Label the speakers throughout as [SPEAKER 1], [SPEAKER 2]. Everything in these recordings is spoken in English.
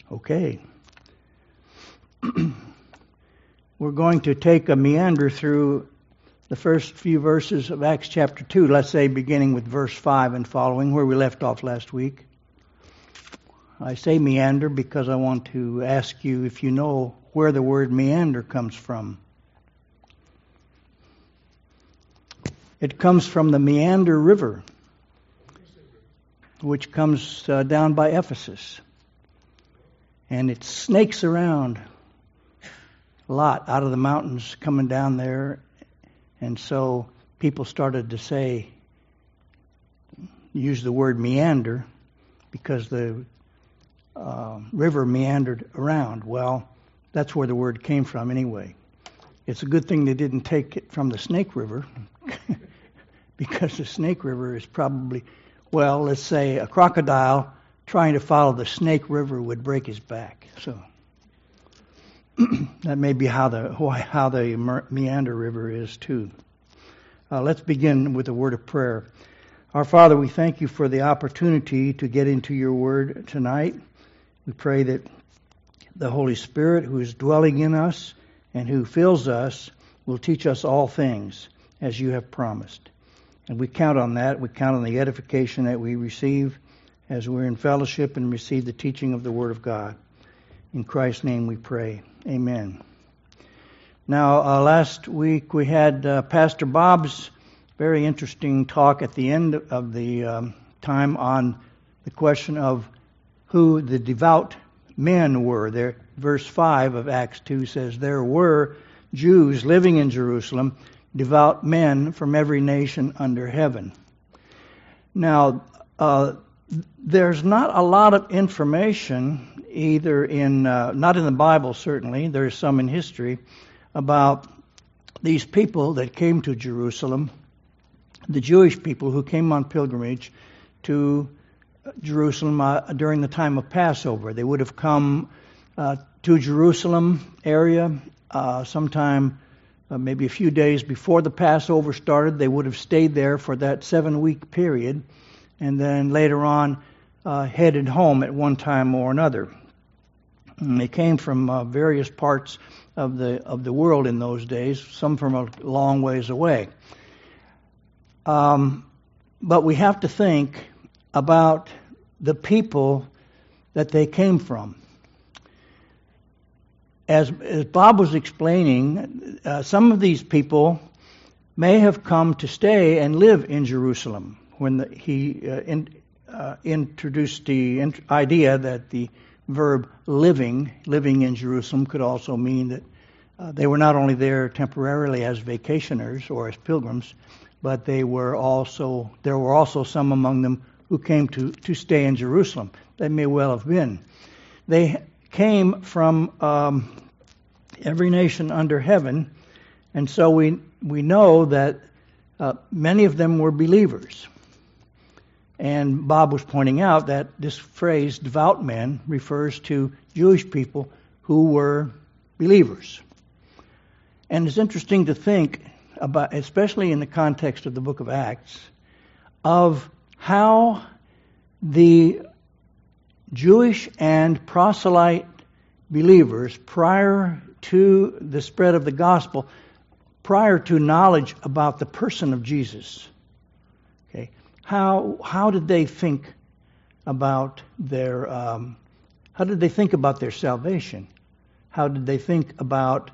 [SPEAKER 1] Okay. We're going to take a meander through the first few verses of Acts chapter 2, let's say beginning with verse 5 and following, where we left off last week. I say meander because I want to ask you if you know where the word meander comes from. It comes from the Meander River, which comes down by Ephesus. And it snakes around a lot out of the mountains coming down there. And so people started to use the word meander because the river meandered around. Well, that's where the word came from anyway. It's a good thing they didn't take it from the Snake River because the Snake River is probably, well, let's say a crocodile trying to follow the Snake River would break his back. So that may be how the Meander River is too. Let's begin with a word of prayer. Our Father, we thank you for the opportunity to get into your word tonight. We pray that the Holy Spirit, who is dwelling in us and who fills us, will teach us all things as you have promised. And we count on that. We count on the edification that we receive as we're in fellowship and receive the teaching of the Word of God. In Christ's name we pray. Amen. Now, last week we had Pastor Bob's very interesting talk at the end of the time on the question of who the devout men were. There, verse 5 of Acts 2 says, there were Jews living in Jerusalem, devout men from every nation under heaven. Now, there's not a lot of information, either not in the Bible certainly, there's some in history, about these people that came to Jerusalem, the Jewish people who came on pilgrimage to Jerusalem during the time of Passover. They would have come to Jerusalem area sometime maybe a few days before the Passover started. They would have stayed there for that 7-week period, and then later on headed home at one time or another. And they came from various parts of the world in those days, some from a long ways away. But we have to think about the people that they came from. As Bob was explaining, some of these people may have come to stay and live in Jerusalem when he introduced the idea that the verb living in Jerusalem could also mean that they were not only there temporarily as vacationers or as pilgrims, but there were also some among them who came to stay in Jerusalem. They may well have been. They came from every nation under heaven, and so we know that many of them were believers. And Bob was pointing out that this phrase, devout men, refers to Jewish people who were believers. And it's interesting to think about, especially in the context of the book of Acts, of how the Jewish and proselyte believers, prior to the spread of the gospel, prior to knowledge about the person of Jesus, okay, how did they think about their salvation? How did they think about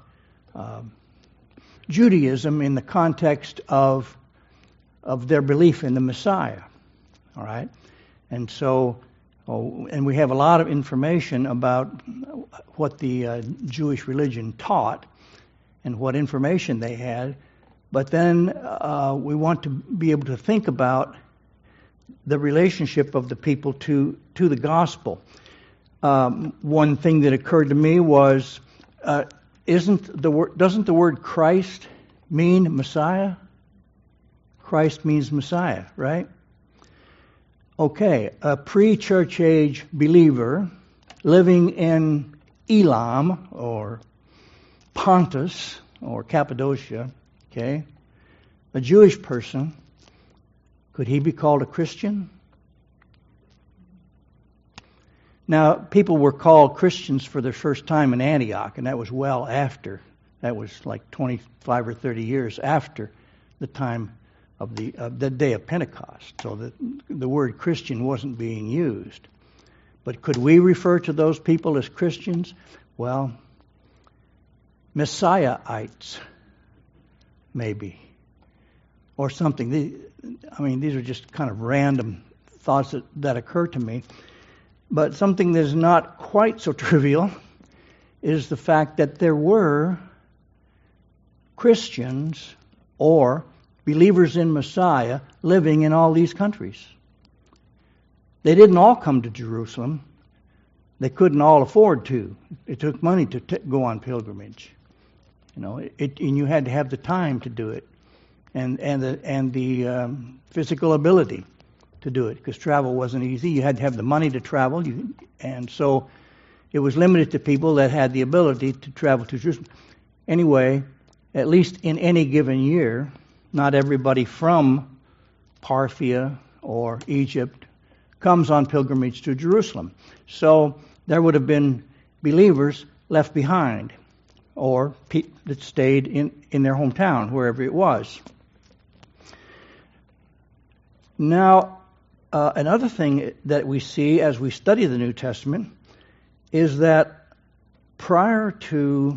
[SPEAKER 1] Judaism in the context of their belief in the Messiah? All right, and so. And we have a lot of information about what the Jewish religion taught and what information they had. But then we want to be able to think about the relationship of the people to the gospel. One thing that occurred to me was, doesn't the word Christ mean Messiah? Christ means Messiah, right? Okay, a pre-church age believer living in Elam or Pontus or Cappadocia, okay, a Jewish person, could he be called a Christian? Now, people were called Christians for the first time in Antioch, and that was well after. That was like 25 or 30 years after the time of the day of Pentecost. So the word Christian wasn't being used. But could we refer to those people as Christians? Well, Messiahites, maybe, or something. These are just kind of random thoughts that occur to me. But something that is not quite so trivial is the fact that there were Christians or believers in Messiah living in all these countries. They didn't all come to Jerusalem. They couldn't all afford to. It took money to go on pilgrimage. And you had to have the time to do it, and the physical ability to do it, because travel wasn't easy. You had to have the money to travel, and so it was limited to people that had the ability to travel to Jerusalem. Anyway, at least in any given year, not everybody from Parthia or Egypt comes on pilgrimage to Jerusalem. So there would have been believers left behind, or that stayed in their hometown, wherever it was. Now, another thing that we see as we study the New Testament is that prior to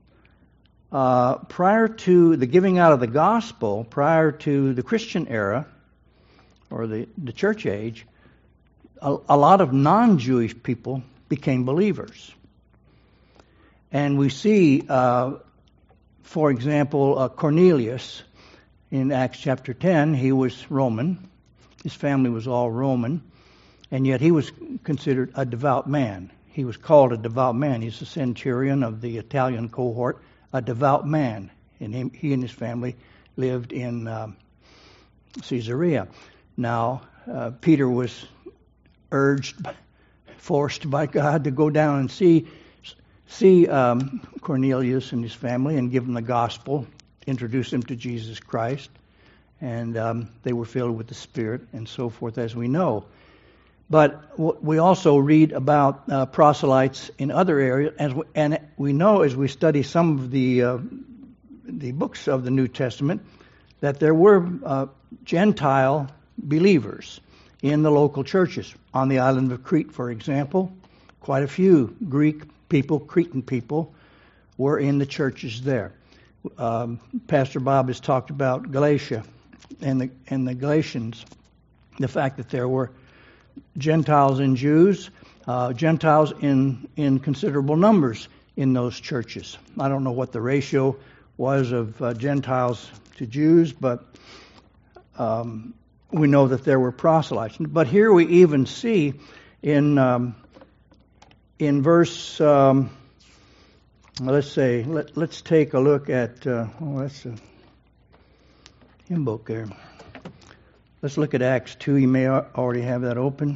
[SPEAKER 1] the giving out of the gospel, prior to the Christian era or the church age, a lot of non-Jewish people became believers. And we see, for example, Cornelius in Acts chapter 10, he was Roman. His family was all Roman, and yet he was considered a devout man. He was called a devout man. He's a centurion of the Italian cohort, a devout man. And he and his family lived in Caesarea. Now, Peter was forced by God to go down and see Cornelius and his family and give them the gospel, introduce them to Jesus Christ. And they were filled with the Spirit and so forth, as we know. But we also read about proselytes in other areas, and we know as we study some of the books of the New Testament that there were Gentile believers in the local churches. On the island of Crete, for example, quite a few Greek people, Cretan people, were in the churches there. Pastor Bob has talked about Galatia and the Galatians, the fact that there were Gentiles and Jews, Gentiles in considerable numbers in those churches. I don't know what the ratio was of Gentiles to Jews, but we know that there were proselytes. But here we even see in verse, let's take a look at, that's a hymn book there. Let's look at Acts 2. You may already have that open.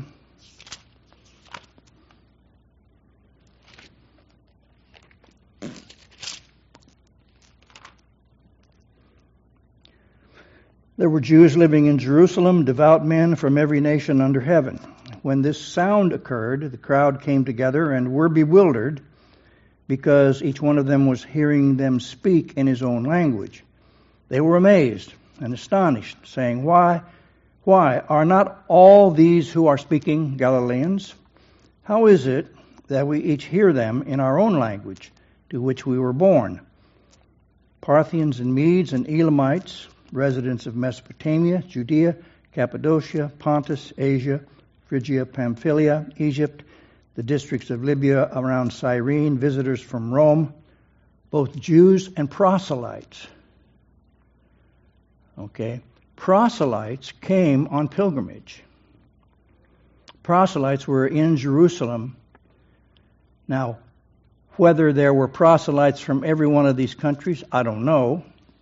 [SPEAKER 1] There were Jews living in Jerusalem, devout men from every nation under heaven. When this sound occurred, the crowd came together and were bewildered, because each one of them was hearing them speak in his own language. They were amazed and astonished, saying, Why are not all these who are speaking Galileans? How is it that we each hear them in our own language, to which we were born? Parthians and Medes and Elamites, residents of Mesopotamia, Judea, Cappadocia, Pontus, Asia, Phrygia, Pamphylia, Egypt, the districts of Libya around Cyrene, visitors from Rome, both Jews and proselytes. Okay, proselytes came on pilgrimage. Proselytes were in Jerusalem. Now, whether there were proselytes from every one of these countries, I don't know.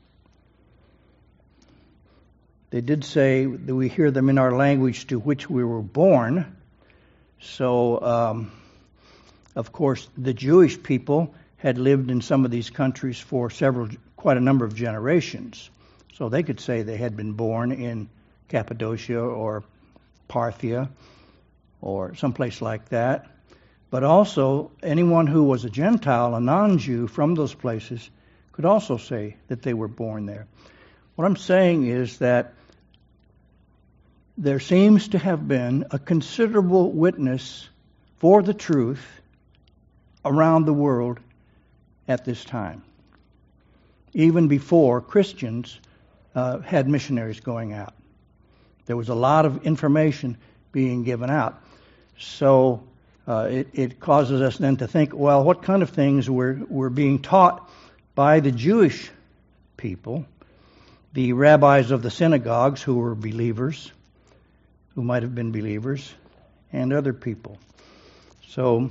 [SPEAKER 1] They did say that we hear them in our language to which we were born. So, of course, the Jewish people had lived in some of these countries for quite a number of generations. So they could say they had been born in Cappadocia or Parthia or someplace like that. but also anyone who was a Gentile, a non-Jew from those places, could also say that they were born there. What I'm saying is that there seems to have been a considerable witness for the truth around the world at this time, even before Christians had missionaries going out. There was a lot of information being given out. So it causes us then to think, well, what kind of things were being taught by the Jewish people, the rabbis of the synagogues who were believers, who might have been believers, and other people. So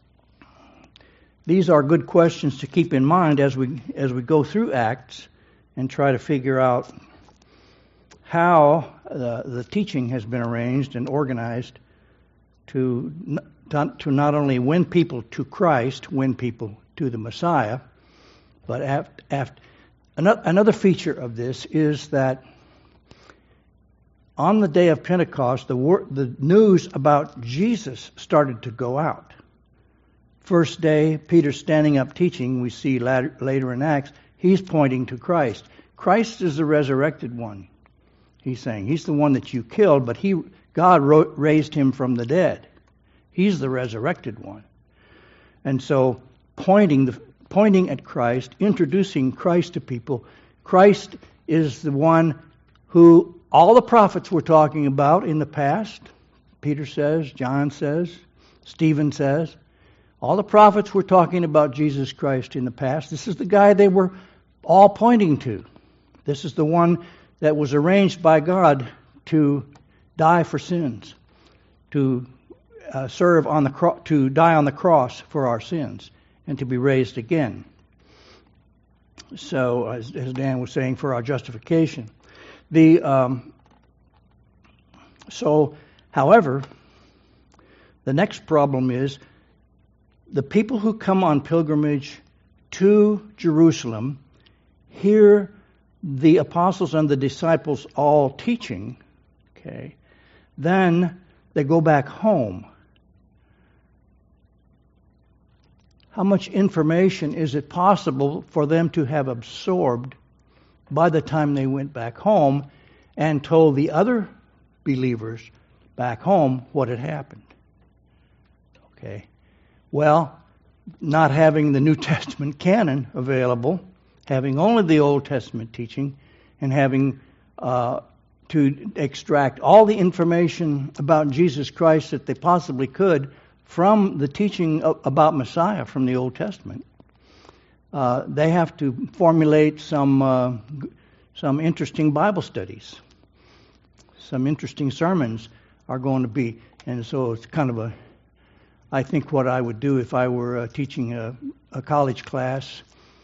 [SPEAKER 1] these are good questions to keep in mind as we go through Acts and try to figure out how the teaching has been arranged and organized to not only win people to Christ, win people to the Messiah, but another feature of this is that on the day of Pentecost, the news about Jesus started to go out. First day, Peter's standing up teaching, we see later in Acts, he's pointing to Christ. Christ is the resurrected one, he's saying. He's the one that you killed, but God raised him from the dead. He's the resurrected one. And so pointing at Christ, introducing Christ to people, Christ is the one who all the prophets were talking about in the past. Peter says, John says, Stephen says. All the prophets were talking about Jesus Christ in the past. This is the guy they were all pointing to. This is the one that was arranged by God to die for sins, to serve on the to die on the cross for our sins, and to be raised again. So, as Dan was saying, for our justification. However, the next problem is the people who come on pilgrimage to Jerusalem hear the apostles and the disciples all teaching, okay, then they go back home. How much information is it possible for them to have absorbed by the time they went back home and told the other believers back home what had happened? Okay. Well, not having the New Testament canon available, having only the Old Testament teaching, and having to extract all the information about Jesus Christ that they possibly could from the teaching about Messiah from the Old Testament, they have to formulate some interesting Bible studies. Some interesting sermons are going to be, and so it's kind of I think what I would do if I were teaching a college class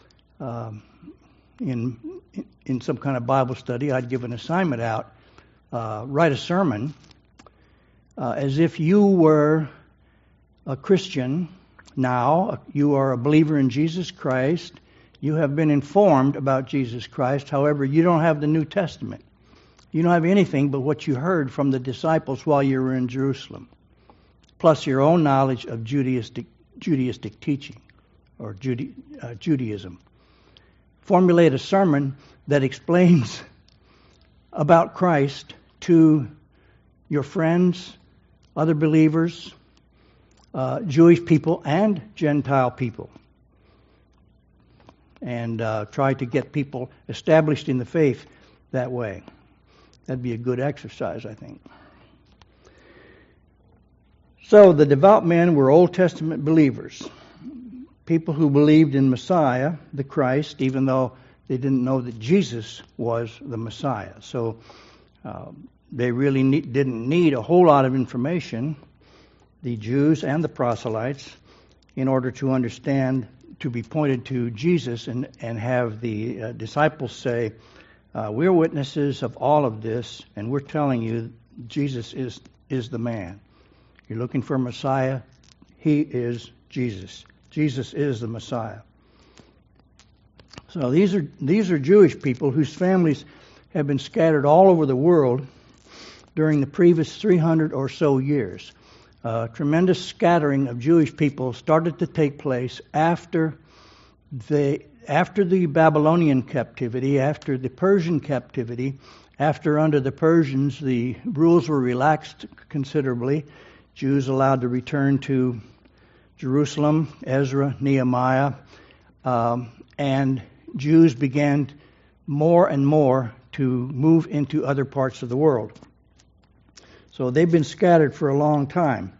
[SPEAKER 1] in some kind of Bible study, I'd give an assignment out, write a sermon as if you were a Christian now, you are a believer in Jesus Christ, you have been informed about Jesus Christ, however, you don't have the New Testament. You don't have anything but what you heard from the disciples while you were in Jerusalem, plus your own knowledge of Judaistic teaching or Judaism. Formulate a sermon that explains about Christ to your friends, other believers, Jewish people and Gentile people, and try to get people established in the faith that way. That'd be a good exercise, I think. So the devout men were Old Testament believers, people who believed in Messiah, the Christ, even though they didn't know that Jesus was the Messiah. So they really didn't need a whole lot of information, the Jews and the proselytes, in order to understand, to be pointed to Jesus and have the disciples say, we're witnesses of all of this, and we're telling you Jesus is the man. You're looking for a Messiah, he is Jesus. Jesus is the Messiah. So these are Jewish people whose families have been scattered all over the world during the previous 300 or so years. A tremendous scattering of Jewish people started to take place after the Babylonian captivity, after the Persian captivity, after under the Persians the rules were relaxed considerably. Jews allowed to return to Jerusalem, Ezra, Nehemiah, and Jews began more and more to move into other parts of the world. So they've been scattered for a long time.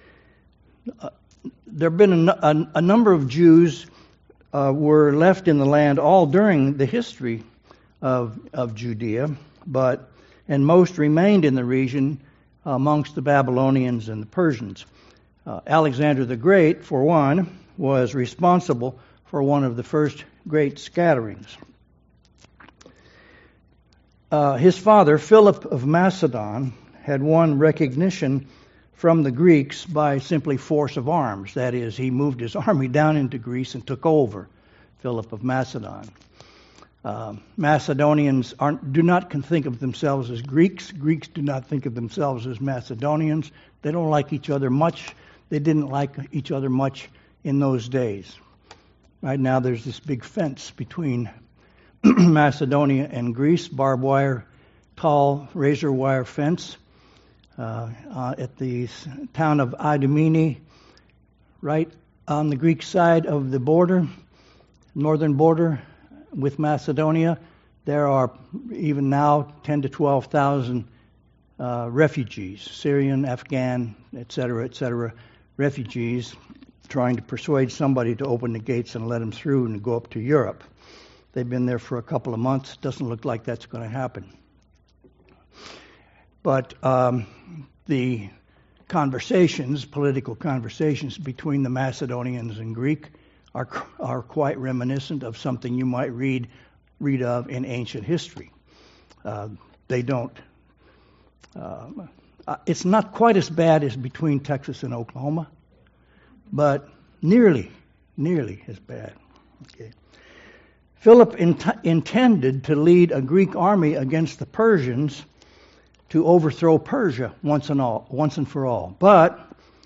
[SPEAKER 1] There have been a number of Jews were left in the land all during the history of Judea, and most remained in the region amongst the Babylonians and the Persians. Alexander the Great, for one, was responsible for one of the first great scatterings. His father, Philip of Macedon, had won recognition from the Greeks by simply force of arms. That is, he moved his army down into Greece and took over. Philip of Macedon. Macedonians do not think of themselves as Greeks. Greeks do not think of themselves as Macedonians. They don't like each other much. They didn't like each other much in those days. Right now there's this big fence between Macedonia and Greece, barbed wire, tall razor wire fence at the town of Idumene, right on the Greek side of the border, northern border with Macedonia. There are even now 10 to 12,000 refugees, Syrian, Afghan, etc., refugees trying to persuade somebody to open the gates and let them through and go up to Europe. They've been there for a couple of months. Doesn't look like that's going to happen. But the political conversations between the Macedonians and Greek are quite reminiscent of something you might read of in ancient history. They don't. It's not quite as bad as between Texas and Oklahoma, but nearly as bad. Okay. Philip intended to lead a Greek army against the Persians to overthrow Persia once and for all. But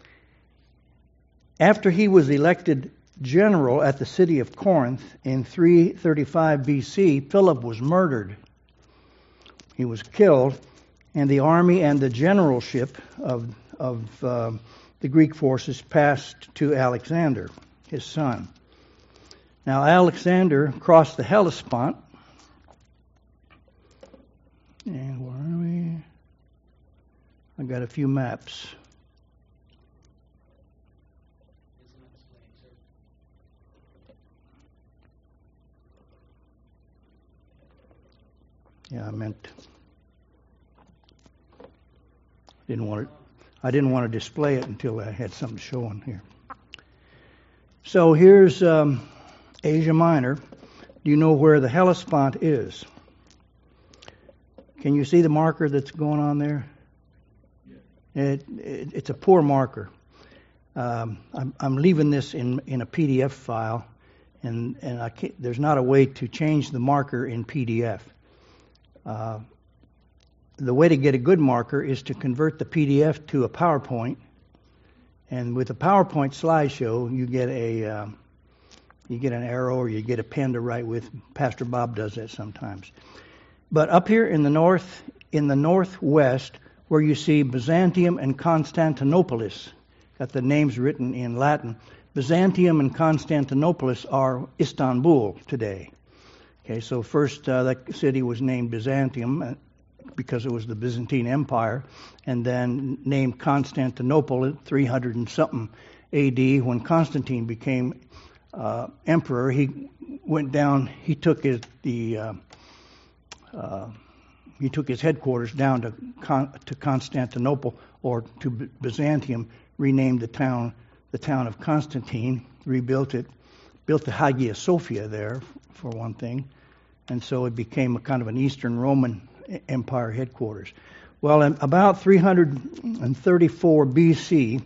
[SPEAKER 1] after he was elected general at the city of Corinth in 335 BC, Philip was murdered. He was killed, and the army and the generalship of the Greek forces passed to Alexander, his son. Now Alexander crossed the Hellespont, and where are we? I got a few maps. Yeah, I didn't want to display it until I had something showing here. So here's Asia Minor. Do you know where the Hellespont is? Can you see the marker that's going on there? It's a poor marker. I'm leaving this in a PDF file, and there's not a way to change the marker in PDF. The way to get a good marker is to convert the PDF to a PowerPoint, and with a PowerPoint slideshow, you get an arrow or you get a pen to write with. Pastor Bob does that sometimes. But up here in the northwest, where you see Byzantium and Constantinopolis, got the names written in Latin. Byzantium and Constantinopolis are Istanbul today. Okay, so first that city was named Byzantium because it was the Byzantine Empire, and then named Constantinople at 300 and something A.D. when Constantine became emperor. He went down. He took his headquarters down to Constantinople, or to Byzantium. Renamed the town of Constantine. Rebuilt it. Built the Hagia Sophia there for one thing, and so it became a kind of an Eastern Roman Empire headquarters. Well, in about 334 BC,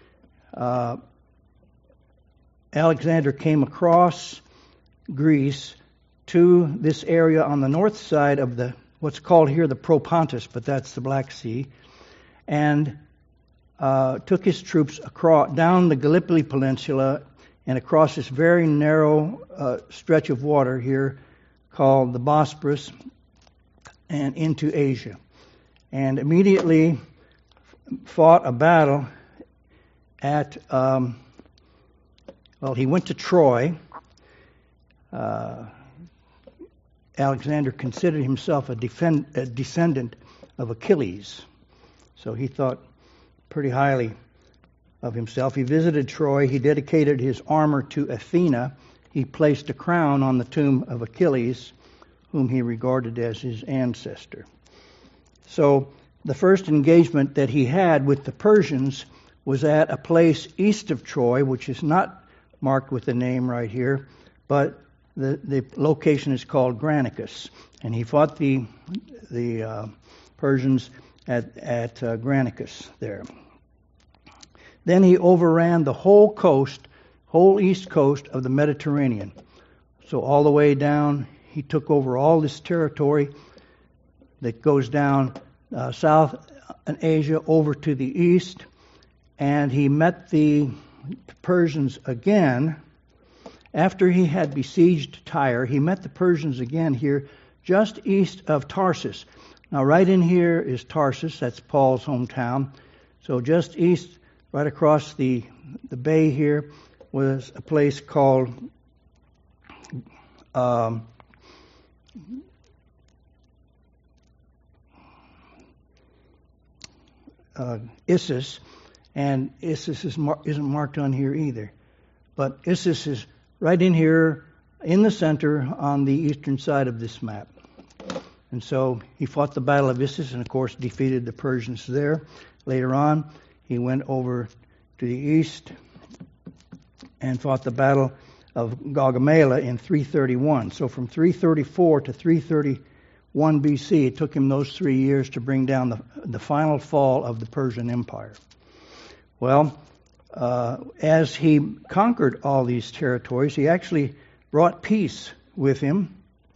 [SPEAKER 1] Alexander came across Greece to this area on the north side of what's called here the Propontis, but that's the Black Sea, and took his troops down the Gallipoli Peninsula and across this very narrow stretch of water here called the Bosporus and into Asia. And immediately fought a battle at, he went to Troy. Alexander considered himself a descendant of Achilles. So he thought pretty highly of himself. He visited Troy. He dedicated his armor to Athena. He placed a crown on the tomb of Achilles, whom he regarded as his ancestor. So the first engagement that he had with the Persians was at a place east of Troy, which is not marked with the name right here, but the location is called Granicus. And he fought the Persians at Granicus there. Then he overran the whole east coast of the Mediterranean. So all the way down, he took over all this territory that goes down south in Asia over to the east. And he met the Persians again. After he had besieged Tyre, he met the Persians again here just east of Tarsus. Now right in here is Tarsus, that's Paul's hometown. So just east, right across the bay here, was a place called Issus, and Issus isn't marked on here either. But Issus is right in here in the center on the eastern side of this map. And so he fought the Battle of Issus and, of course, defeated the Persians there. Later on, he went over to the east and fought the Battle of Gaugamela in 331. So from 334 to 331 BC, it took him those 3 years to bring down the final fall of the Persian Empire. Well, as he conquered all these territories, he actually brought peace with him.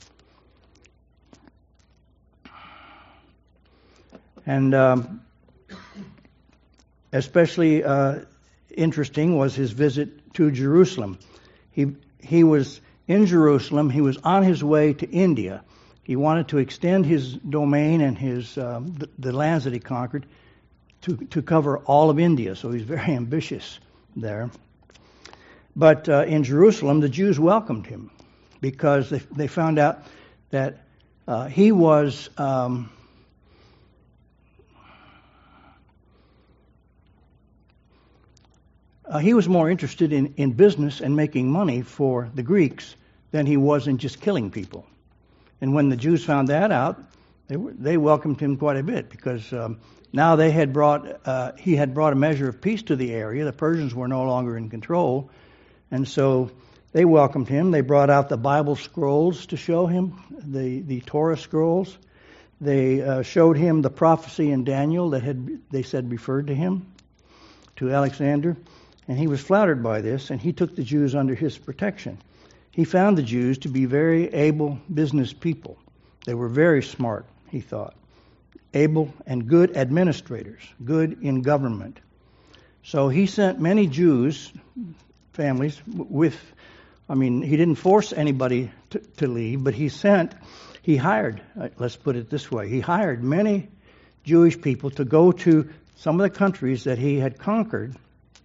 [SPEAKER 1] And especially interesting was his visit to Jerusalem. He was in Jerusalem. He was on his way to India. He wanted to extend his domain and his the lands that he conquered to cover all of India. So he's very ambitious there. But in Jerusalem, the Jews welcomed him because they found out that he was more interested in business and making money for the Greeks than he was in just killing people. And when the Jews found that out, they welcomed him quite a bit because now he had brought a measure of peace to the area. The Persians were no longer in control, and so they welcomed him. They brought out the Bible scrolls to show him, the Torah scrolls. They showed him the prophecy in Daniel that they said referred to him, to Alexander. And he was flattered by this, and he took the Jews under his protection. He found the Jews to be very able business people. They were very smart, he thought. Able and good administrators, good in government. So he sent many Jews, families, he didn't force anybody to leave, but he hired, let's put it this way, he hired many Jewish people to go to some of the countries that he had conquered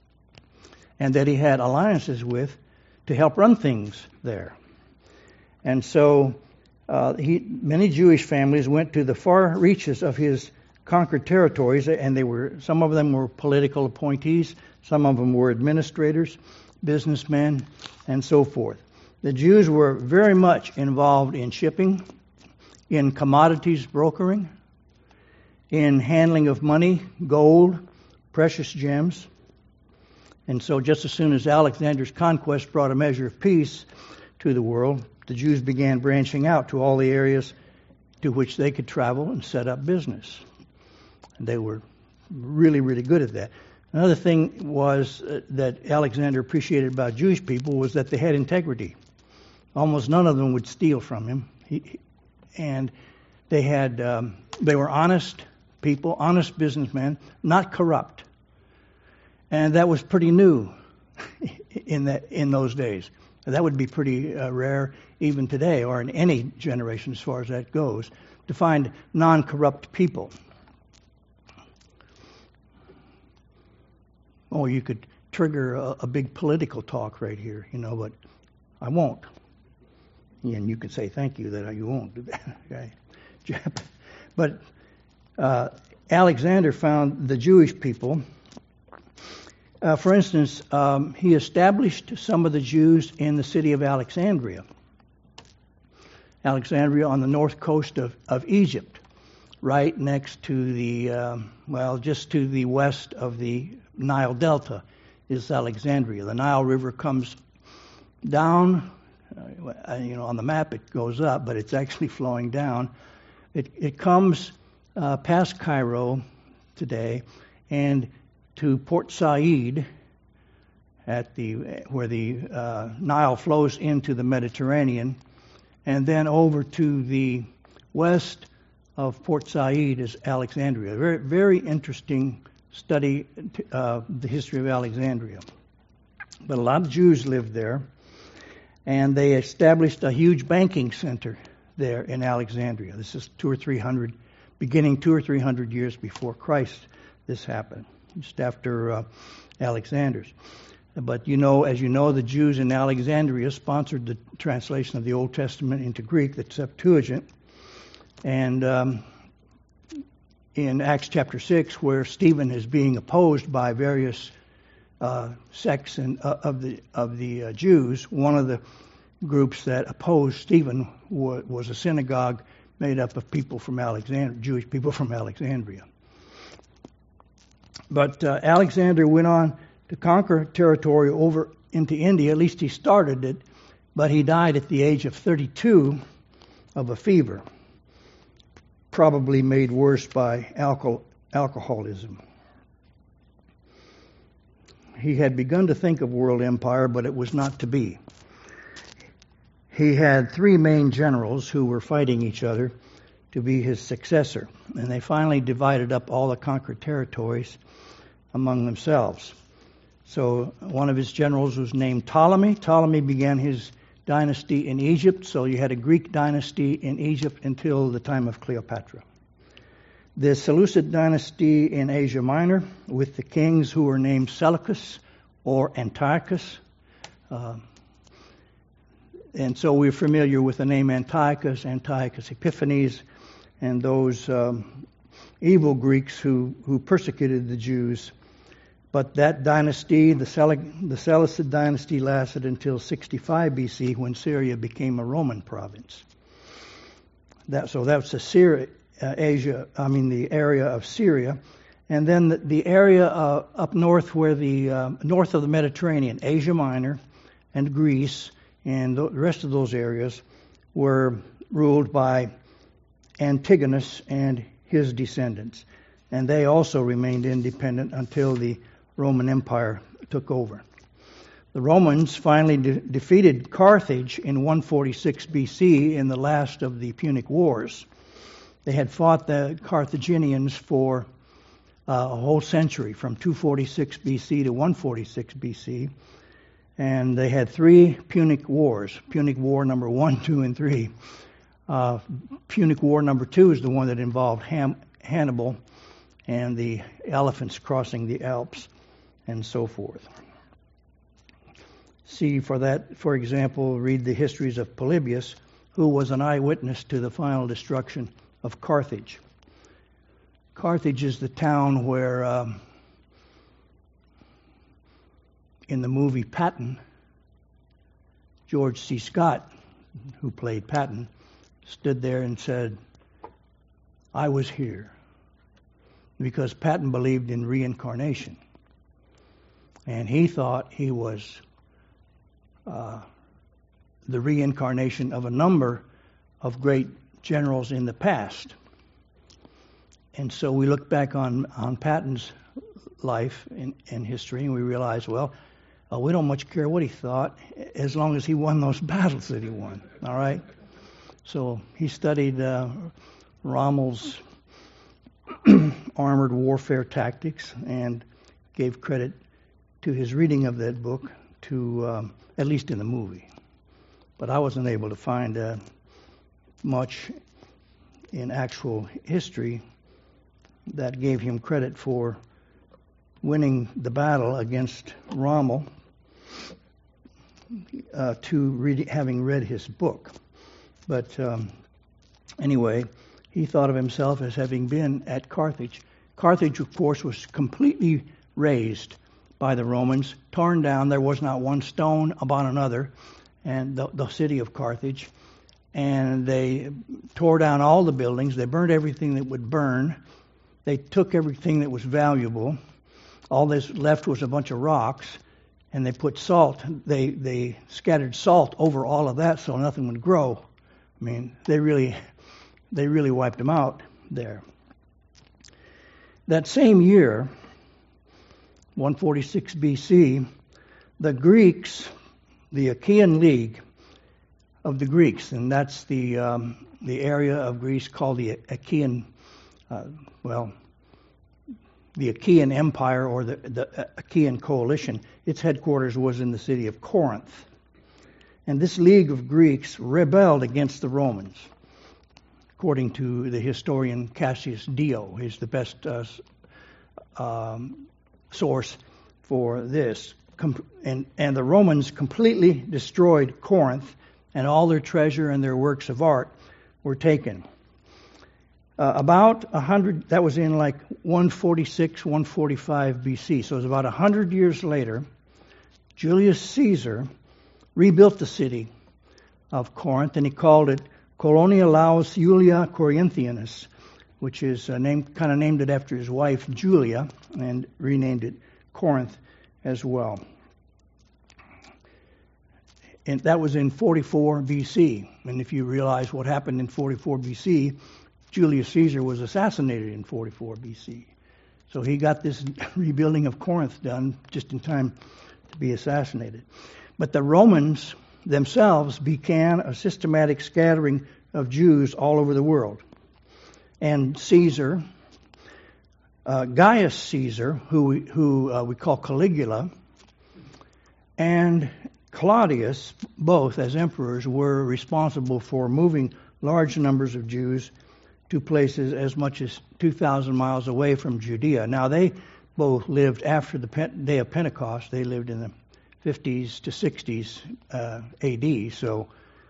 [SPEAKER 1] and that he had alliances with to help run things there. And so many Jewish families went to the far reaches of his conquered territories, and some of them were political appointees, some of them were administrators, businessmen, and so forth. The Jews were very much involved in shipping, in commodities brokering, in handling of money, gold, precious gems. And so just as soon as Alexander's conquest brought a measure of peace to the world, the Jews began branching out to all the areas to which they could travel and set up business. And they were really, really good at that. Another thing was that Alexander appreciated about Jewish people was that they had integrity. Almost none of them would steal from him. And they were honest people, honest businessmen, not corrupt. And that was pretty new in those days. That would be pretty rare even today, or in any generation as far as that goes, to find non-corrupt people. Oh, you could trigger a big political talk right here, but I won't. And you could say thank you that you won't do that. Okay? But Alexander found the Jewish people. For instance, he established some of the Jews in the city of Alexandria. Alexandria on the north coast of Egypt, right next to just to the west of the Nile Delta is Alexandria. The Nile River comes down, on the map it goes up, but it's actually flowing down. It comes past Cairo today and to Port Said where the Nile flows into the Mediterranean, and then over to the west of Port Said is Alexandria. Very, very interesting study the history of Alexandria. But a lot of Jews lived there, and they established a huge banking center there in Alexandria. This is 200 or 300 years before Christ this happened, just after Alexander's. But as you know, the Jews in Alexandria sponsored the translation of the Old Testament into Greek, the Septuagint. And in Acts chapter 6, where Stephen is being opposed by various sects of the Jews, one of the groups that opposed Stephen was a synagogue made up of people from Alexandria, Jewish people from Alexandria. But Alexander went on to conquer territory over into India. At least he started it, but he died at the age of 32 of a fever, probably made worse by alcoholism. He had begun to think of world empire, but it was not to be. He had three main generals who were fighting each other to be his successor, and they finally divided up all the conquered territories among themselves. So one of his generals was named Ptolemy. Ptolemy began his dynasty in Egypt, so you had a Greek dynasty in Egypt until the time of Cleopatra. The Seleucid dynasty in Asia Minor, with the kings who were named Seleucus or Antiochus. And so we're familiar with the name Antiochus Epiphanes, and those evil Greeks who persecuted the Jews. But that dynasty, the Seleucid dynasty, lasted until 65 BC, when Syria became a Roman province. That's the area of Syria, and then the area up north, where the north of the Mediterranean, Asia Minor, and Greece, and the rest of those areas were ruled by Antigonus and his descendants, and they also remained independent until the Roman Empire took over. The Romans finally defeated Carthage in 146 BC in the last of the Punic Wars. They had fought the Carthaginians for a whole century, from 246 BC to 146 BC, and they had three Punic Wars. Punic War number 1, 2, and 3. Punic War number 2 is the one that involved Hannibal and the elephants crossing the Alps, and so forth. See, for example, read the histories of Polybius, who was an eyewitness to the final destruction of Carthage. Carthage is the town where, in the movie Patton, George C. Scott, who played Patton, stood there and said, "I was here," because Patton believed in reincarnation. And he thought he was the reincarnation of a number of great generals in the past. And so we look back on Patton's life and history, and we realize, we don't much care what he thought, as long as he won those battles that he won. All right? So he studied Rommel's armored warfare tactics and gave credit to his reading of that book, to at least in the movie. But I wasn't able to find much in actual history that gave him credit for winning the battle against Rommel having read his book. But anyway, he thought of himself as having been at Carthage. Carthage, of course, was completely razed by the Romans, torn down. There was not one stone upon another, and the city of Carthage. And they tore down all the buildings. They burned everything that would burn. They took everything that was valuable. All that's left was a bunch of rocks, and they put salt. They scattered salt over all of that so nothing would grow. I mean, they really wiped them out there. That same year, 146 BC, the Greeks, the Achaean League of the Greeks, and that's the area of Greece called the Achaean, the Achaean Empire, or the Achaean Coalition. Its headquarters was in the city of Corinth. And this League of Greeks rebelled against the Romans. According to the historian Cassius Dio, he's the best source for this. And the Romans completely destroyed Corinth, and all their treasure and their works of art were taken. About 100, that was in like 146, 145 BC. So it was about 100 years later, Julius Caesar rebuilt the city of Corinth, and he called it Colonia Laus Julia Corinthianus, which is kind of named it after his wife Julia, and renamed it Corinth as well. And that was in 44 BC. And if you realize what happened in 44 BC, Julius Caesar was assassinated in 44 BC. So he got this rebuilding of Corinth done just in time to be assassinated. But the Romans themselves began a systematic scattering of Jews all over the world. And Caesar, Gaius Caesar, who we call Caligula, and Claudius, both as emperors, were responsible for moving large numbers of Jews to places as much as 2,000 miles away from Judea. Now, they both lived after the day of Pentecost. They lived in the 50s to 60s AD, so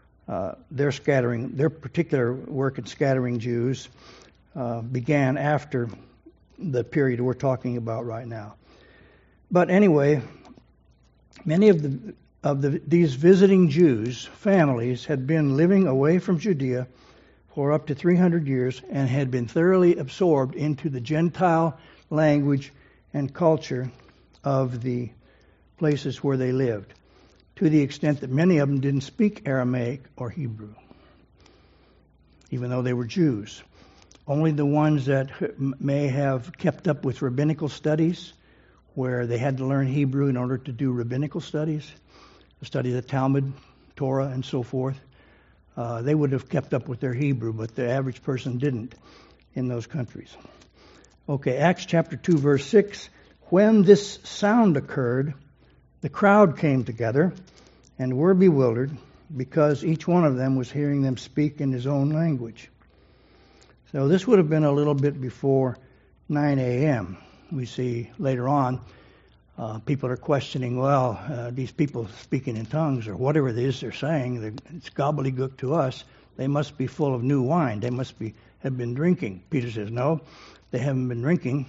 [SPEAKER 1] their particular work in scattering Jews began after the period we're talking about right now. But anyway, many of these visiting Jews, families, had been living away from Judea for up to 300 years and had been thoroughly absorbed into the Gentile language and culture of the places where they lived, to the extent that many of them didn't speak Aramaic or Hebrew, even though they were Jews. Only the ones that may have kept up with rabbinical studies, where they had to learn Hebrew in order to do rabbinical studies, study the Talmud, Torah, and so forth, they would have kept up with their Hebrew, but the average person didn't in those countries. Okay, Acts chapter 2, verse 6. When this sound occurred, the crowd came together and were bewildered, because each one of them was hearing them speak in his own language. So this would have been a little bit before 9 a.m. We see later on, people are questioning, these people speaking in tongues or whatever it is they're saying, it's gobbledygook to us. They must be full of new wine. They must have been drinking. Peter says, no, they haven't been drinking.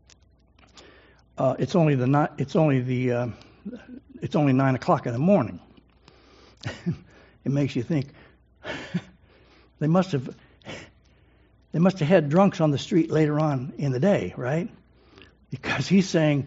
[SPEAKER 1] It's only 9 o'clock in the morning. It makes you think they must have had drunks on the street later on in the day, right? Because he's saying,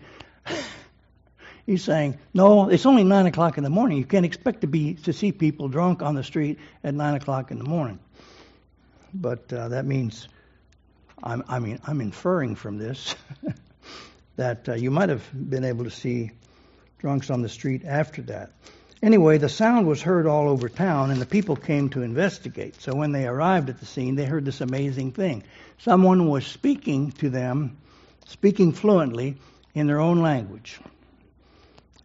[SPEAKER 1] no, it's only 9 o'clock in the morning. You can't expect to see people drunk on the street at 9 o'clock in the morning. But that means, I'm inferring from this that you might have been able to see drunks on the street after that. Anyway, the sound was heard all over town, and the people came to investigate. So when they arrived at the scene, they heard this amazing thing. Someone was speaking to them, speaking fluently in their own language.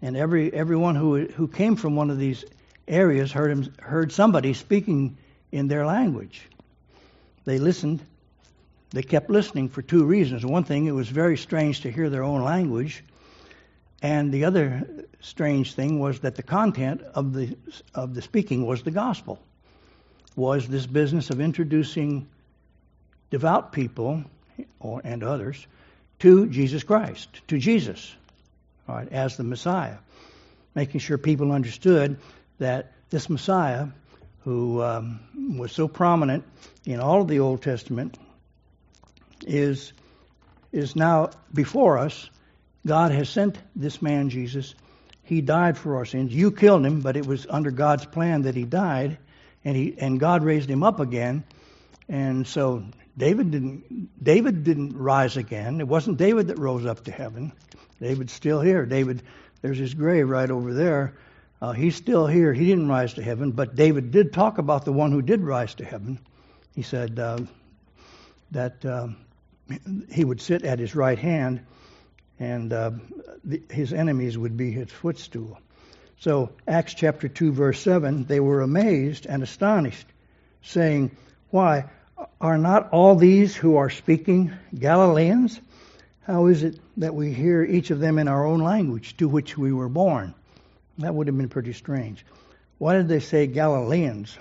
[SPEAKER 1] And everyone who came from one of these areas heard somebody speaking in their language. They listened. They kept listening for two reasons. One thing, it was very strange to hear their own language. And the other strange thing was that the content of the speaking was the gospel, was this business of introducing devout people and others to Jesus Christ, to Jesus, all right, as the Messiah, making sure people understood that this Messiah, who was so prominent in all of the Old Testament, is now before us. God has sent this man Jesus. He died for our sins. You killed him, but it was under God's plan that he died, and God raised him up again. And so David didn't rise again. It wasn't David that rose up to heaven. David's still here. David, there's his grave right over there. He's still here. He didn't rise to heaven, but David did talk about the one who did rise to heaven. He said that he would sit at his right hand, and his enemies would be his footstool. So Acts chapter 2, verse 7, they were amazed and astonished, saying, "Why, are not all these who are speaking Galileans? How is it that we hear each of them in our own language to which we were born?" That would have been pretty strange. Why did they say Galileans?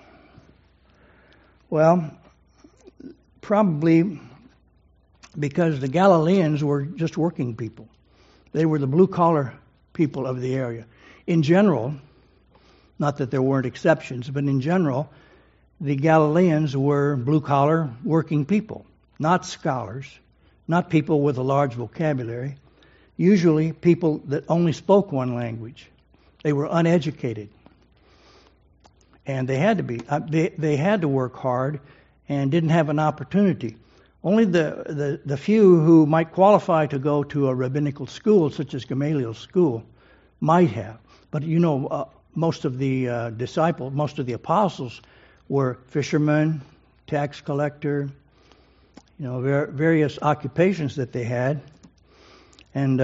[SPEAKER 1] Well, probably because the Galileans were just working people. They were the blue-collar people of the area. In general, not that there weren't exceptions, but in general, the Galileans were blue-collar working people, not scholars, not people with a large vocabulary, usually people that only spoke one language. They were uneducated. And they had to be. They had to work hard and didn't have an opportunity. Only the few who might qualify to go to a rabbinical school, such as Gamaliel's school, might have. But most of the disciples, most of the apostles, were fishermen, tax collector, various occupations that they had, and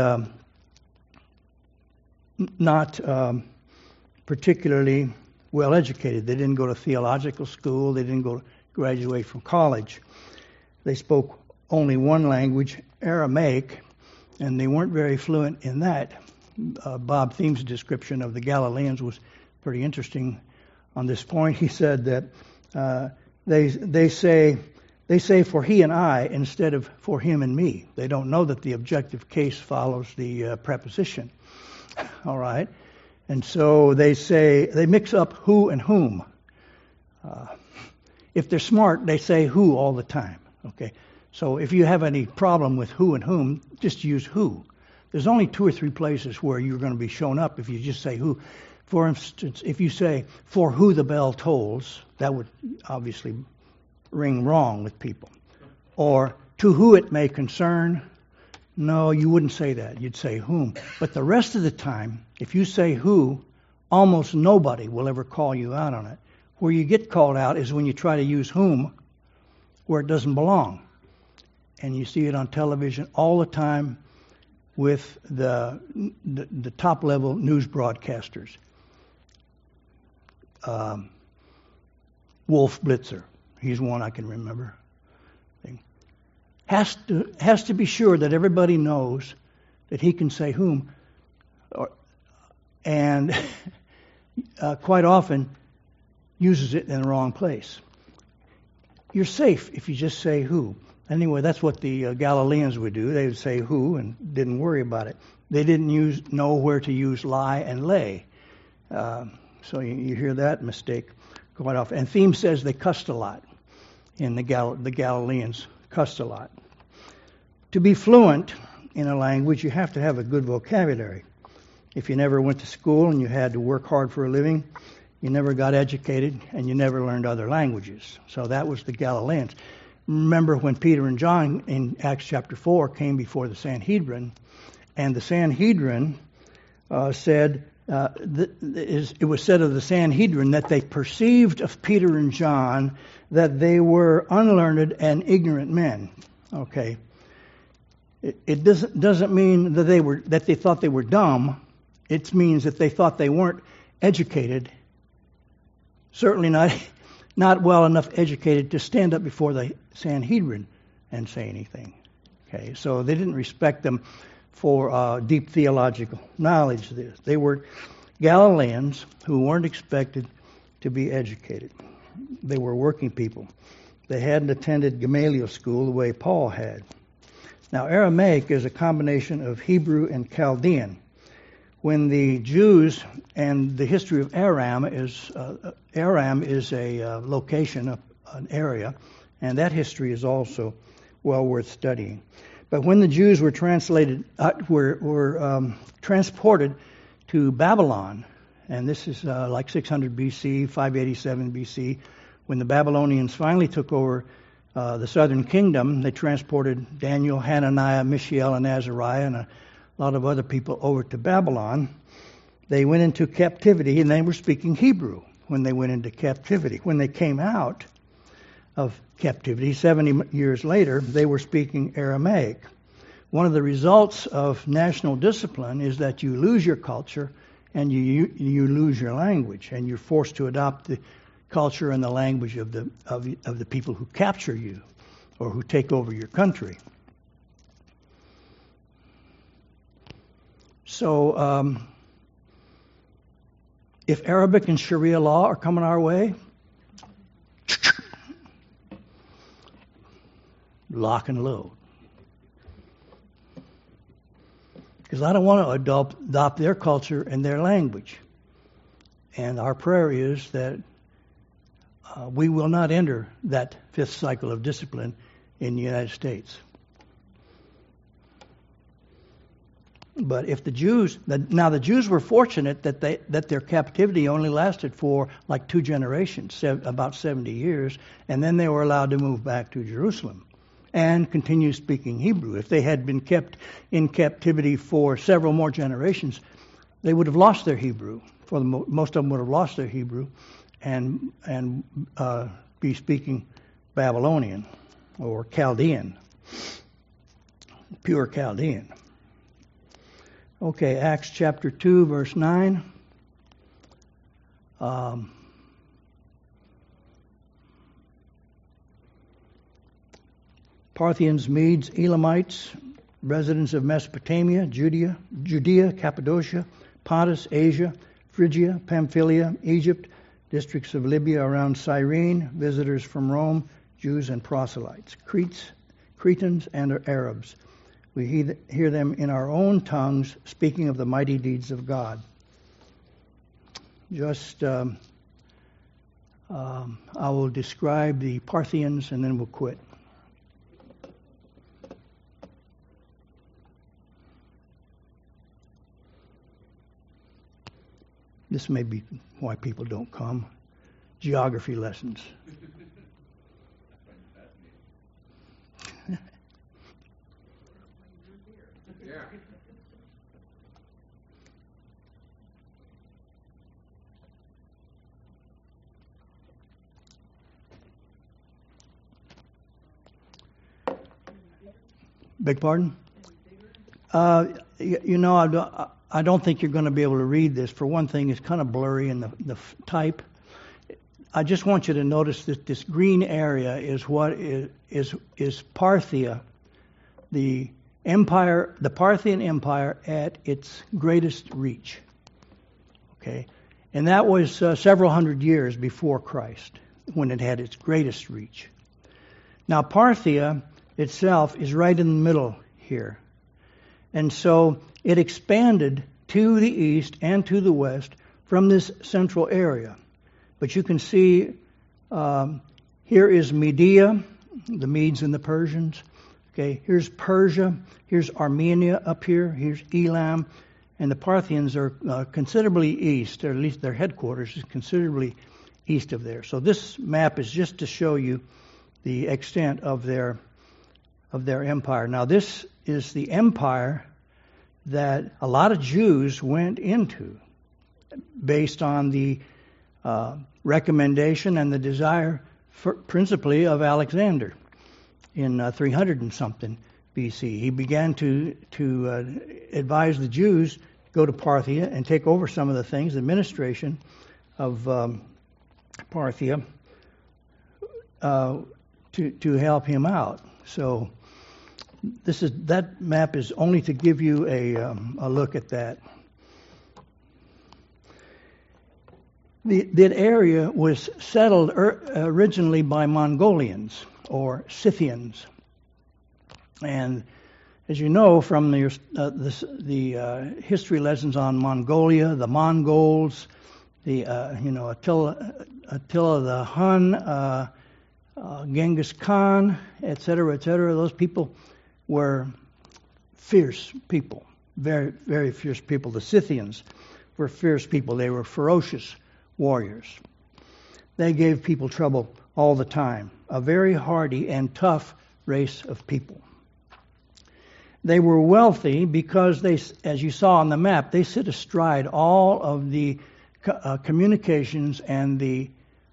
[SPEAKER 1] not particularly well educated. They didn't go to theological school. They didn't graduate from college. They spoke only one language, Aramaic, and they weren't very fluent in that. Bob Thiem's description of the Galileans was pretty interesting on this point. He said that they say for he and I instead of for him and me. They don't know that the objective case follows the preposition. All right, and so they mix up who and whom. If they're smart, they say who all the time. Okay, so if you have any problem with who and whom, just use who. There's only 2 or 3 places where you're going to be shown up if you just say who. For instance, if you say, "For who the bell tolls," that would obviously ring wrong with people. Or, "To who it may concern," no, you wouldn't say that. You'd say whom. But the rest of the time, if you say who, almost nobody will ever call you out on it. Where you get called out is when you try to use whom where it doesn't belong. And you see it on television all the time with the top-level news broadcasters. Wolf Blitzer, he's one I can remember. Has to be sure that everybody knows that he can say whom, and quite often uses it in the wrong place. You're safe if you just say who. Anyway, that's what the Galileans would do. They would say who and didn't worry about it. They didn't know where to use lie and lay. So you hear that mistake quite often. And Thiem says they cussed a lot. The Galileans cussed a lot. To be fluent in a language, you have to have a good vocabulary. If you never went to school and you had to work hard for a living, you never got educated, and you never learned other languages. So that was the Galileans. Remember when Peter and John in Acts chapter 4 came before the Sanhedrin, and the Sanhedrin said, it was said of the Sanhedrin that they perceived of Peter and John that they were unlearned and ignorant men. Okay. It doesn't mean that they thought they were dumb. it means that they thought they weren't educated, certainly not well enough educated to stand up before the Sanhedrin and say anything. Okay, so they didn't respect them for deep theological knowledge. They were Galileans who weren't expected to be educated. They were working people. They hadn't attended Gamaliel school the way Paul had. Now, Aramaic is a combination of Hebrew and Chaldean. When the Jews, and the history of Aram is a location, an area, and that history is also well worth studying. But when the Jews were transported to Babylon, and this is like 600 BC, 587 BC, when the Babylonians finally took over the southern kingdom, they transported Daniel, Hananiah, Mishael, and Azariah, and a lot of other people over to Babylon. They went into captivity, and they were speaking Hebrew when they went into captivity. When they came out of captivity, 70 years later, they were speaking Aramaic. One of the results of national discipline is that you lose your culture and you lose your language, and you're forced to adopt the culture and the language of the people who capture you or who take over your country. So, if Arabic and Sharia law are coming our way, lock and load. Because I don't want to adopt their culture and their language. And our prayer is that we will not enter that fifth cycle of discipline in the United States. But if the Jews were fortunate that their captivity only lasted for like 2 generations, about 70 years, and then they were allowed to move back to Jerusalem and continue speaking Hebrew. If they had been kept in captivity for several more generations, they would have lost their Hebrew. Most of them would have lost their Hebrew and be speaking Babylonian or Chaldean, pure Chaldean. Okay, Acts chapter 2, verse 9. Parthians, Medes, Elamites, residents of Mesopotamia, Judea, Cappadocia, Pontus, Asia, Phrygia, Pamphylia, Egypt, districts of Libya around Cyrene, visitors from Rome, Jews and proselytes, Cretans and Arabs. We hear them in our own tongues speaking of the mighty deeds of God. I will describe the Parthians and then we'll quit. This may be why people don't come. Geography lessons. Beg pardon? I don't think you're going to be able to read this. For one thing, it's kind of blurry in the type. I just want you to notice that this green area is what is Parthia, the empire, the Parthian Empire at its greatest reach. Okay, and that was several hundred years before Christ when it had its greatest reach. Now, Parthia itself is right in the middle here. And so it expanded to the east and to the west from this central area. But you can see here is Media, the Medes and the Persians. Okay, here's Persia, here's Armenia up here, here's Elam, and the Parthians are considerably east, or at least their headquarters is considerably east of there. So this map is just to show you the extent of their empire. Now this is the empire that a lot of Jews went into based on the recommendation and the desire principally of Alexander in 300 and something BC. He began to advise the Jews, go to Parthia and take over some of the things, the administration of Parthia, to help him out. So that map is only to give you a look at that. That area was settled originally by Mongolians or Scythians, and as you know from the history lessons on Mongolia, the Mongols, Attila the Hun, Genghis Khan, etc., those people were fierce people, very, very fierce people. The Scythians were fierce people. They were ferocious warriors. They gave people trouble all the time. A very hardy and tough race of people. They were wealthy because they, as you saw on the map, they sit astride all of the communications and the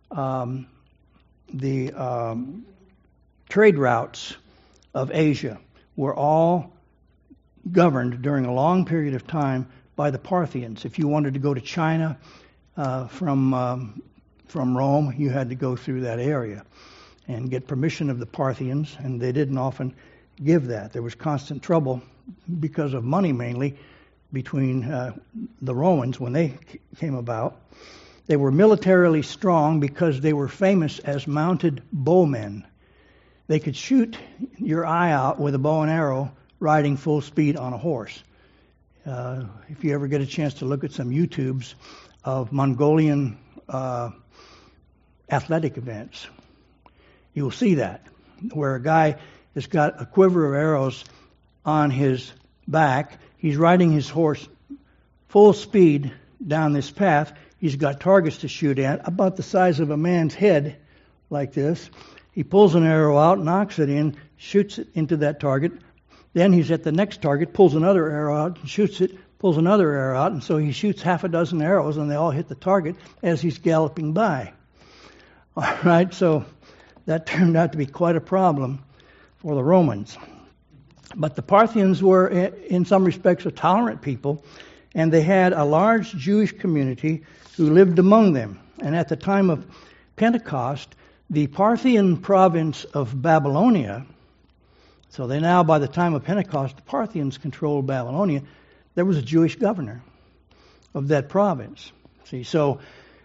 [SPEAKER 1] trade routes of Asia were all governed during a long period of time by the Parthians. If you wanted to go to China from Rome, you had to go through that area and get permission of the Parthians, and they didn't often give that. There was constant trouble because of money mainly between the Romans when they came about. They were militarily strong because they were famous as mounted bowmen. They could shoot your eye out with a bow and arrow riding full speed on a horse. If you ever get a chance to look at some YouTubes of Mongolian athletic events, you'll see that, where a guy has got a quiver of arrows on his back. He's riding his horse full speed down this path. He's got targets to shoot at, about the size of a man's head, like this. He pulls an arrow out, knocks it in, shoots it into that target. Then he's at the next target, pulls another arrow out, and shoots it, pulls another arrow out, and so he shoots half a dozen arrows, and they all hit the target as he's galloping by. All right, so that turned out to be quite a problem for the Romans. But the Parthians were, in some respects, a tolerant people, and they had a large Jewish community who lived among them. And at the time of Pentecost, the Parthian province of Babylonia, so they now, by the time of Pentecost, the Parthians controlled Babylonia. There was a Jewish governor of that province. See, so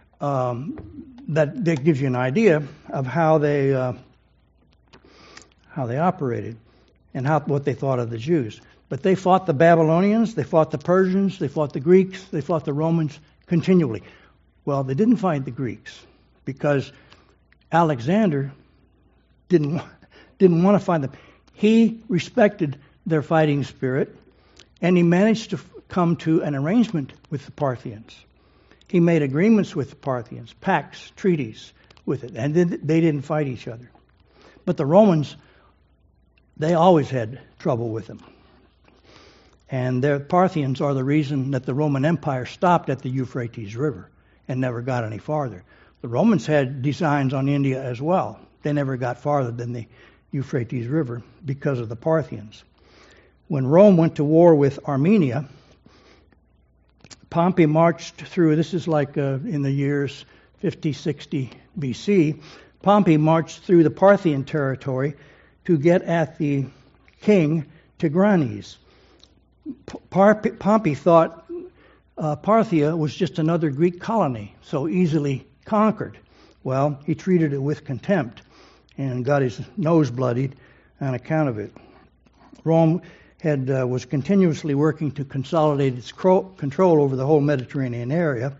[SPEAKER 1] that gives you an idea of how they operated and what they thought of the Jews. But they fought the Babylonians, they fought the Persians, they fought the Greeks, they fought the Romans continually. Well, they didn't fight the Greeks because Alexander didn't want to fight them. He respected their fighting spirit, and he managed to come to an arrangement with the Parthians. He made agreements with the Parthians, pacts, treaties with it, and they didn't fight each other. But the Romans, they always had trouble with them. And the Parthians are the reason that the Roman Empire stopped at the Euphrates River and never got any farther. The Romans had designs on India as well. They never got farther than the Euphrates River because of the Parthians. When Rome went to war with Armenia, Pompey marched through, this is like in the years 50, 60 BC, Pompey marched through the Parthian territory to get at the king Tigranes. Pompey thought Parthia was just another Greek colony, so easily conquered. Well, he treated it with contempt and got his nose bloodied on account of it. Rome was continuously working to consolidate its control over the whole Mediterranean area.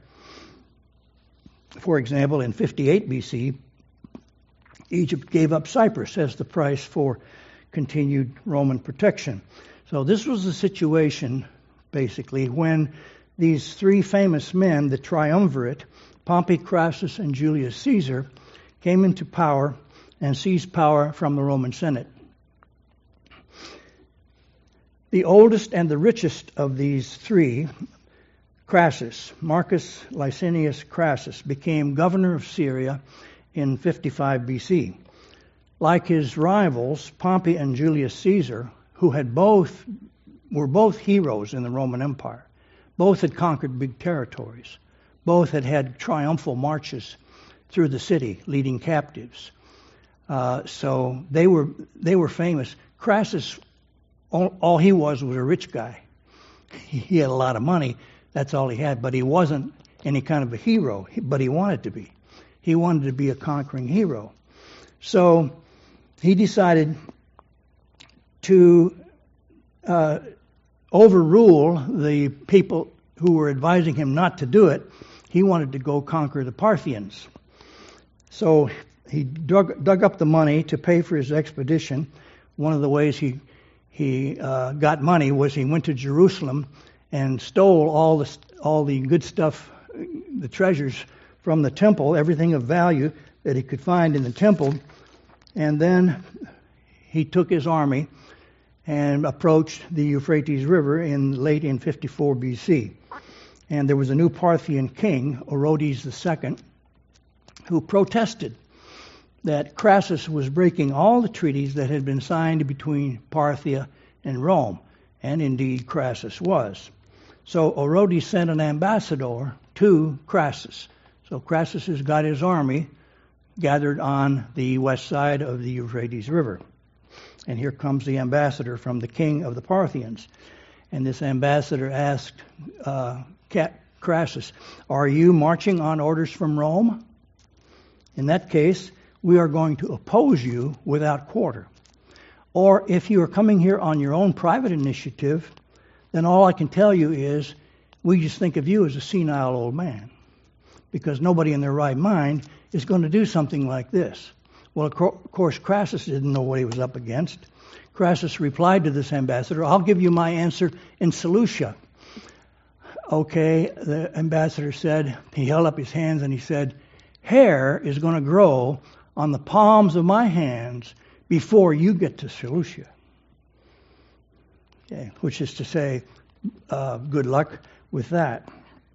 [SPEAKER 1] For example, in 58 BC, Egypt gave up Cyprus as the price for continued Roman protection. So this was the situation, basically, when these three famous men, the triumvirate, Pompey, Crassus, and Julius Caesar, came into power and seized power from the Roman Senate. The oldest and the richest of these three, Crassus, Marcus Licinius Crassus, became governor of Syria in 55 BC. Like his rivals, Pompey and Julius Caesar, who were both heroes in the Roman Empire, Both had conquered big territories. Both had had triumphal marches through the city, leading captives. So they were famous. Crassus, all he was a rich guy. He had a lot of money. That's all he had. But he wasn't any kind of a hero. But he wanted to be. He wanted to be a conquering hero. So he decided to overrule the people who were advising him not to do it. He wanted to go conquer the Parthians. So he dug up the money to pay for his expedition. One of the ways he got money was he went to Jerusalem and stole all the good stuff, the treasures from the temple, everything of value that he could find in the temple. And then he took his army and approached the Euphrates River late in 54 BC. And there was a new Parthian king, Orodes II, who protested that Crassus was breaking all the treaties that had been signed between Parthia and Rome. And indeed, Crassus was. So Orodes sent an ambassador to Crassus. So Crassus has got his army gathered on the west side of the Euphrates River. And here comes the ambassador from the king of the Parthians. And this ambassador asked Crassus, "Are you marching on orders from Rome? In that case, we are going to oppose you without quarter. Or if you are coming here on your own private initiative, then all I can tell you is we just think of you as a senile old man. Because nobody in their right mind is going to do something like this." Well, of course, Crassus didn't know what he was up against. Crassus replied to this ambassador, "I'll give you my answer in Seleucia." Okay, the ambassador said, he held up his hands and he said, "Hair is going to grow on the palms of my hands before you get to Seleucia." Okay, which is to say, good luck with that.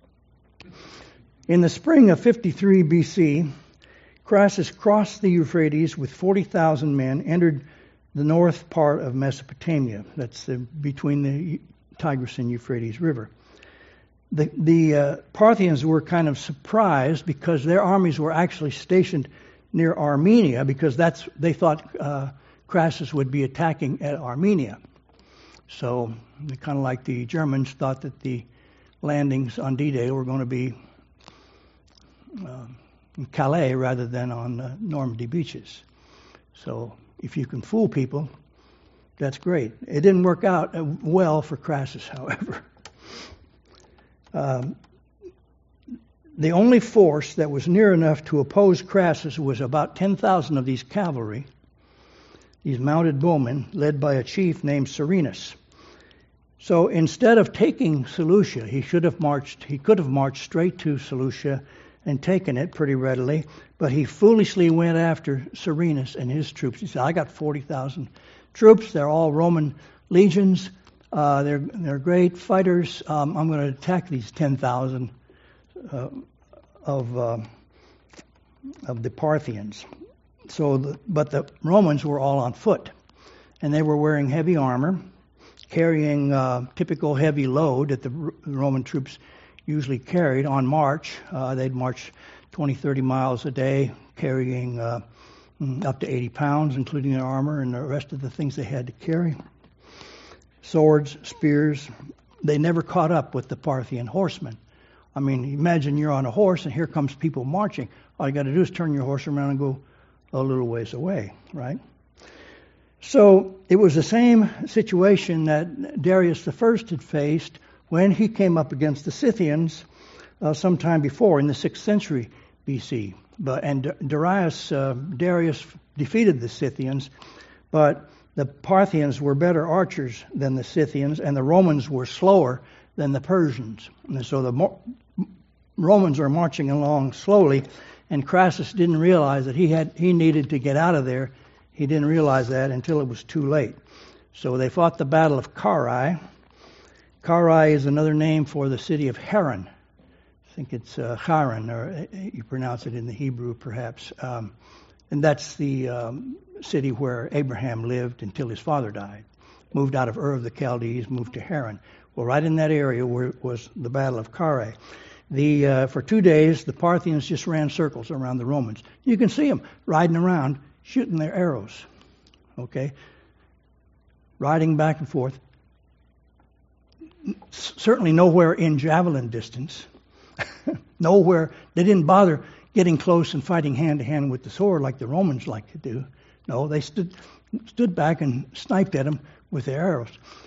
[SPEAKER 1] In the spring of 53 BC, Crassus crossed the Euphrates with 40,000 men, entered the north part of Mesopotamia. That's between the Tigris and Euphrates River. The Parthians were kind of surprised because their armies were actually stationed near Armenia because they thought Crassus would be attacking at Armenia. So, kind of like the Germans thought that the landings on D-Day were going to be in Calais rather than on Normandy beaches. So if you can fool people, that's great. It didn't work out well for Crassus, however. The only force that was near enough to oppose Crassus was about 10,000 of these cavalry, these mounted bowmen, led by a chief named Serenus. So instead of taking Seleucia, he could have marched straight to Seleucia and taken it pretty readily, but he foolishly went after Serenus and his troops. He said, "I got 40,000 troops. They're all Roman legions. They're great fighters. I'm going to attack these 10,000 of the Parthians." But the Romans were all on foot, and they were wearing heavy armor, carrying typical heavy load that the Roman troops usually carried on march. They'd march 20, 30 miles a day, carrying up to 80 pounds, including their armor and the rest of the things they had to carry. Swords, spears. They never caught up with the Parthian horsemen. I mean, imagine you're on a horse and here comes people marching. All you got to do is turn your horse around and go a little ways away, right? So it was the same situation that Darius I had faced when he came up against the Scythians sometime before in the 6th century BC. Darius defeated the Scythians, but the Parthians were better archers than the Scythians, and the Romans were slower than the Persians. And so the Romans are marching along slowly, and Crassus didn't realize that he needed to get out of there. He didn't realize that until it was too late. So they fought the Battle of Carrhae. Carrhae is another name for the city of Haran. I think it's Haran, or you pronounce it in the Hebrew perhaps. And that's the city where Abraham lived until his father died. Moved out of Ur of the Chaldees, moved to Haran, Well, right in that area where was the Battle of Carrhae. For 2 days, the Parthians just ran circles around the Romans. You can see them riding around, shooting their arrows. Okay? Riding back and forth. Certainly nowhere in javelin distance. Nowhere. They didn't bother getting close and fighting hand to hand with the sword like the Romans like to do. No, they stood back and sniped at them with their arrows.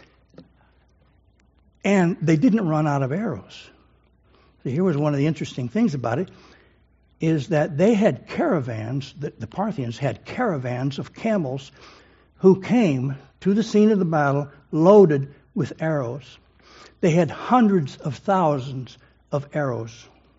[SPEAKER 1] And they didn't run out of arrows. So here was one of the interesting things about it, is that they had caravans, the Parthians had caravans of camels who came to the scene of the battle loaded with arrows. They had hundreds of thousands of arrows.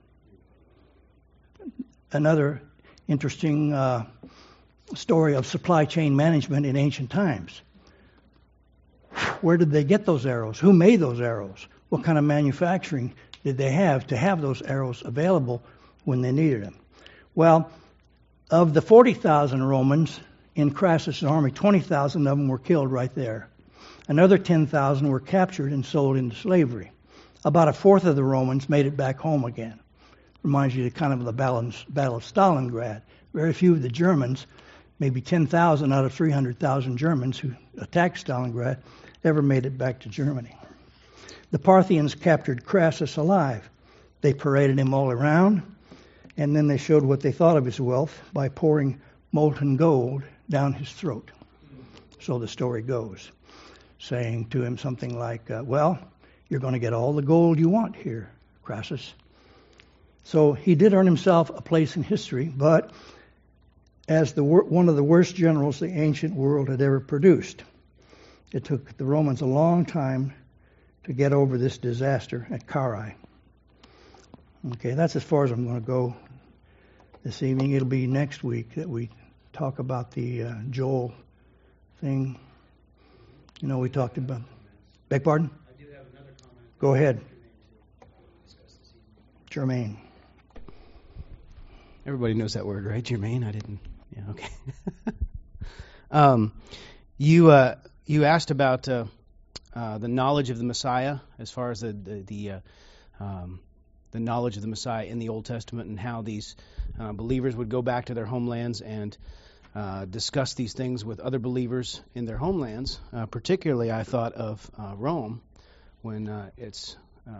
[SPEAKER 1] Another interesting story of supply chain management in ancient times. Where did they get those arrows? Who made those arrows? What kind of manufacturing did they have to have those arrows available when they needed them? Well, of the 40,000 Romans in Crassus' army, 20,000 of them were killed right there. Another 10,000 were captured and sold into slavery. About a fourth of the Romans made it back home again. Reminds you kind of the Battle of Stalingrad. Very few of the Germans, maybe 10,000 out of 300,000 Germans who attacked Stalingrad, ever made it back to Germany. The Parthians captured Crassus alive. They paraded him all around, and then they showed what they thought of his wealth by pouring molten gold down his throat. So the story goes, saying to him something like, well, you're going to get all the gold you want here, Crassus. So he did earn himself a place in history, but as one of the worst generals the ancient world had ever produced. It took the Romans a long time to get over this disaster at Carrhae. Okay, that's as far as I'm going to go this evening. It'll be next week that we talk about the Joel thing. You know, we talked about... Beg pardon?
[SPEAKER 2] I do have another comment.
[SPEAKER 1] Go ahead.
[SPEAKER 2] Germain. Everybody knows that word, right? Germain? I didn't. Yeah, okay. You asked about the knowledge of the Messiah, as far as the knowledge of the Messiah in the Old Testament, and how these believers would go back to their homelands and discuss these things with other believers in their homelands. Particularly, I thought of Rome, when it's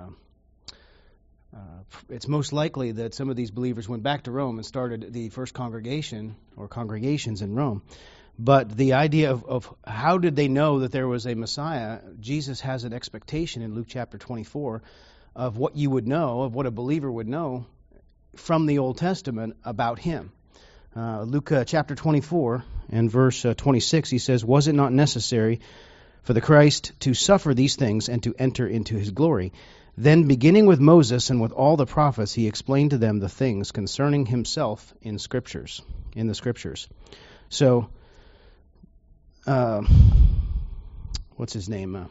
[SPEAKER 2] most likely that some of these believers went back to Rome and started the first congregation or congregations in Rome. But the idea of how did they know that there was a Messiah, Jesus has an expectation in Luke chapter 24 of what you would know, of what a believer would know from the Old Testament about him. Luke chapter 24 and verse 26, he says, "Was it not necessary for the Christ to suffer these things and to enter into his glory? Then, beginning with Moses and with all the prophets, he explained to them the things concerning himself in the Scriptures. So, what's his name?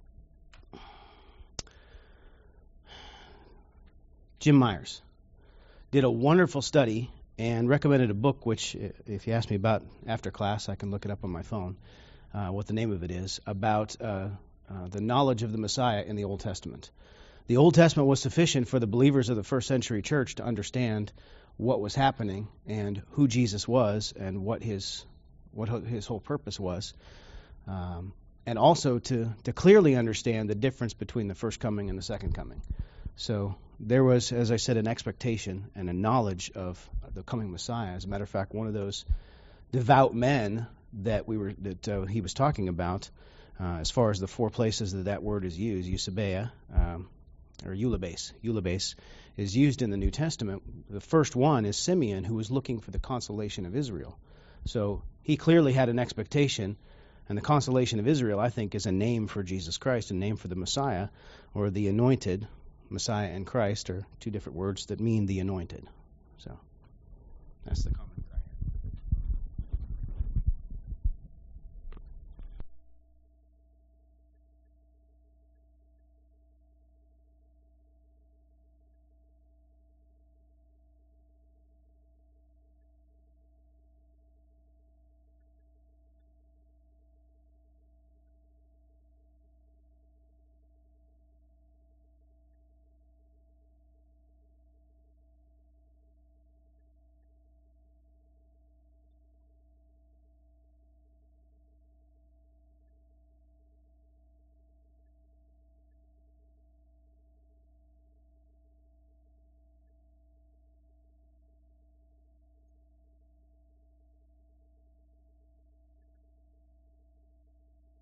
[SPEAKER 2] Jim Myers did a wonderful study and recommended a book, which, if you ask me about after class, I can look it up on my phone, what the name of it is, about the knowledge of the Messiah in the Old Testament. The Old Testament was sufficient for the believers of the first century church to understand what was happening and who Jesus was and what his whole purpose was, and also to clearly understand the difference between the first coming and the second coming. So there was, as I said, an expectation and a knowledge of the coming Messiah. As a matter of fact, one of those devout men that he was talking about, as far as the four places that word is used, Eusebia, or Eulabes, is used in the New Testament. The first one is Simeon, who was looking for the consolation of Israel. So he clearly had an expectation, and the consolation of Israel, I think, is a name for Jesus Christ, a name for the Messiah, or the anointed. Messiah and Christ are two different words that mean the anointed. So that's the comment.